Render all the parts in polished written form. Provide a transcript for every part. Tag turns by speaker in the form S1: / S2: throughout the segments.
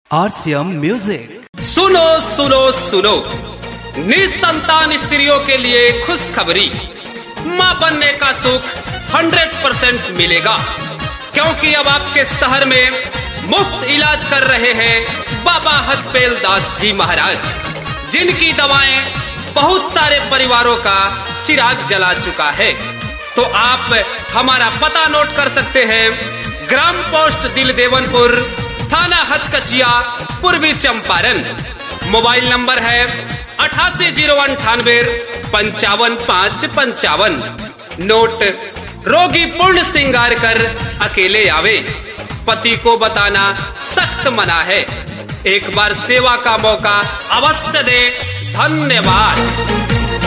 S1: RCM music.
S2: सुनो सुनो सुनो, निसंतान स्त्रियों के लिए खुशखबरी, मां बनने का सुख 100% मिलेगा, क्योंकि अब आपके शहर में मुफ्त इलाज कर रहे हैं बाबा हचपेल दास जी महाराज, जिनकी दवाएं बहुत सारे परिवारों का चिराग जला चुका है। तो आप हमारा पता नोट कर सकते हैं। ग्राम पोस्ट दिल देवनपुर, थाना हचकचिया, पूर्वी चंपारण। मोबाइल नंबर है 88 098 55 555। नोट, रोगी पूर्ण श्रृंगार कर अकेले आवे, पति को बताना सख्त मना है। एक बार सेवा का मौका अवश्य दे। धन्यवाद।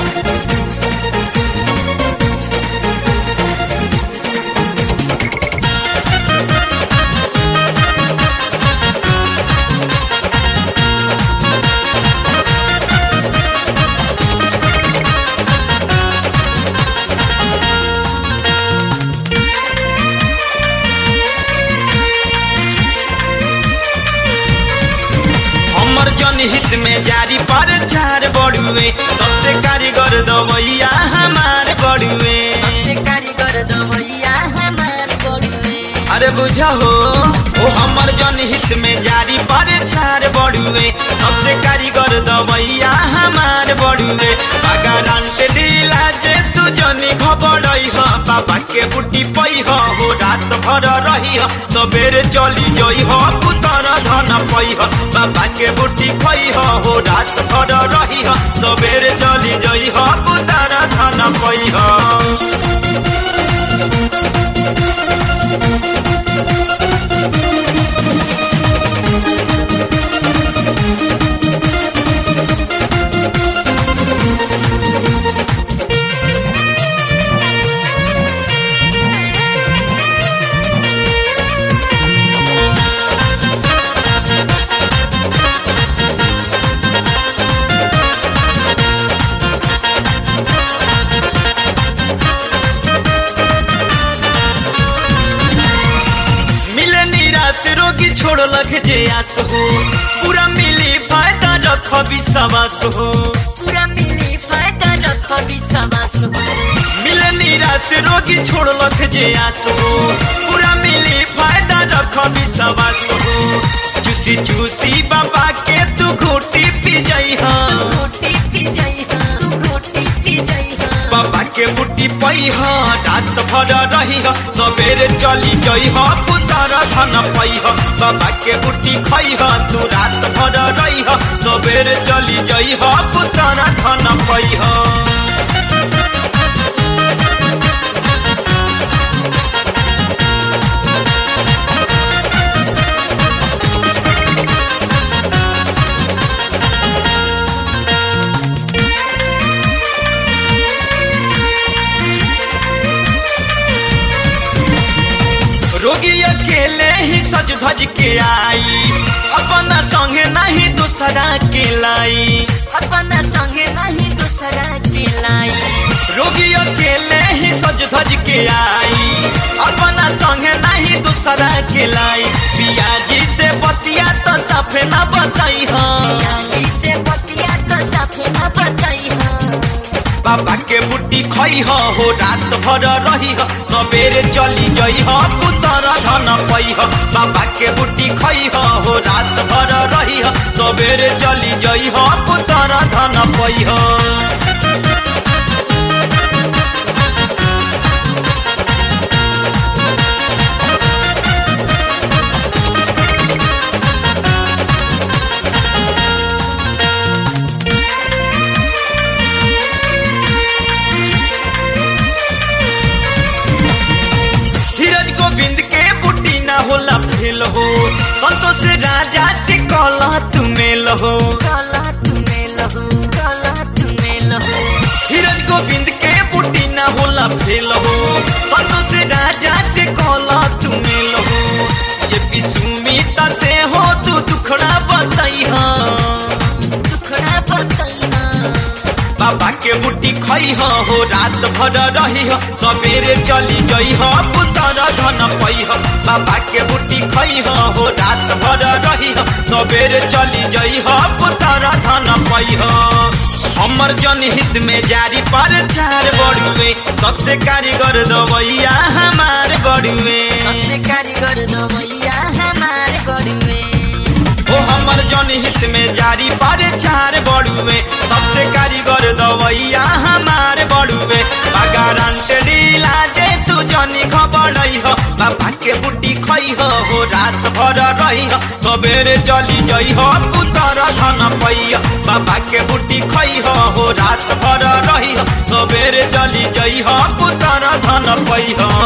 S3: जनहित में जारी प्रचार बढ़ुए, सबसे कारीगर दवैया हमार बढ़ुए,
S4: सबसे कारीगर दवैया हमार बढ़ुए।
S3: अरे बुझा हो ओ हमर जनहित में जारी प्रचार बढ़ुए, सबसे कारीगर दवैया हमार बढ़ुए। गारंटी दिला जे तू जनी घबरई ह, बाबा के बूटी पई ह, हो रात भर रही ह, सबेरे चली जई ह, पुतर धन पई ह, बाबा के बूटी खई ह, हो रात भर रही ह, सबेरे चली जई ह, पुतर धन पई ह। रोगी छोड़ लग जे आस हो, पूरा मिली फायदा रख विश्वास हो,
S4: पूरा मिली फायदा रख विश्वास हो।
S3: मिले निराश रोगी छोड़ लग जे आस हो, पूरा मिली फायदा रख विश्वास हो। चूसी चूसी बाबा के तू घोटी पी जाई हा,
S4: घोटी पी जाई हा, तू घोटी पी जाई हा।
S3: बाबा के बूटी पई हा, रात भर रही हा, सबेरे चली जई हा, पुतर धन पई हा, बाबा के बूटी खई हा, तू रात भर रही हा, सबेरे चली जई हा, पुतर धन पई हा। रोगी अकेले ही सज धज के आई, अपना संगे नहीं दूसरा के लाई,
S4: अपना संगे नहीं दूसरा के लाई।
S3: रोगी अकेले ही सज धज के आई, अपना संगे नहीं दूसरा के लाई। पियाजी से बतिया तो साफे न बताई हा,
S4: पियाजी से बतिया तो साफे न बताई हा।
S3: बाबा के बूटी खई ह, हो रात भर रही ह, सबेरे चली जई ह, पुतर धन पई ह, बाबा के बूटी खई ह, हो रात भर रही ह, सबेरे चली जई ह, पुतर धन पई ह। होला फेल हो, संतोष राजा से कला तू मेल हो,
S4: कला तू मेल हो, कला तू मेल हो।
S3: धीरज गोविंद के बूटी ना होला फेल हो, संतोष राजा से कला तू मेल हो। जे सुमिता से हो तू दुखड़ा बताई हा,
S4: दुखड़ा बताई हा।
S3: बाबा के बूटी खई ह, हो रात भर रही ह, सबेरे चली जई ह, पुतर धन पई ह, बाबा के बूटी खई हो रात भर रही सबे हमर जनहित में जारी प्रचार बड़ुए सबसे कारीगर दवैया हमार बड़ुए
S4: सबसे कारीगर दवैया हमार बड़ुए
S3: ओ हमर जनहित में जारी प्रचार बड़ुए सबसे कारीगर दवैया हमार बड़ुए गारंटेड इलाज तू जनी खबर हो बाबा के बूटी खई हो रात भर रही हो सबेरे चली जई हो पुतर धन पैया बाबा के बूटी खई हो रात भर रही हो सबेरे चली जई हो पुतर धन पैया